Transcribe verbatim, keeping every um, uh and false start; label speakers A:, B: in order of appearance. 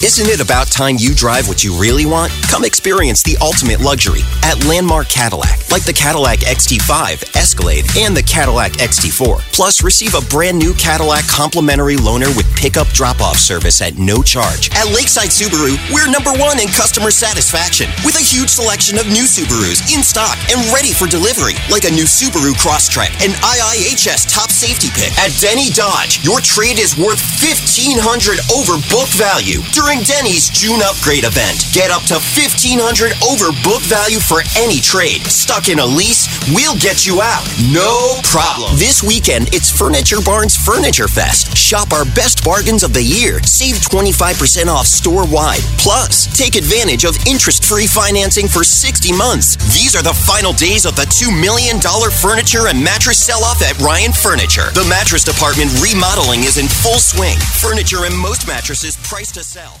A: Isn't it about time you drive what you really want? Come experience the ultimate luxury at Landmark Cadillac, like the Cadillac X T five, Escalade, and the Cadillac X T four. Plus, receive a brand new Cadillac complimentary loaner with pickup drop-off service at no charge. At Lakeside Subaru, we're number one in customer satisfaction with a huge selection of new Subarus in stock and ready for delivery, like a new Subaru Crosstrek, an I I H S top safety pick. At Denny Dodge, your trade is worth fifteen hundred dollars over book value during Denny's June upgrade event. Get up to fifteen hundred dollars over book value for any trade. Stuck in a lease? We'll get you out. No problem. This weekend, it's Furniture Barn's Furniture Fest. Shop our best bargains of the year. Save twenty-five percent off store-wide. Plus, take advantage of interest-free financing for sixty months. These are the final days of the two million dollars furniture and mattress sell-off at Ryan Furniture. The mattress department remodeling is in full swing. Furniture and most mattresses priced to sell.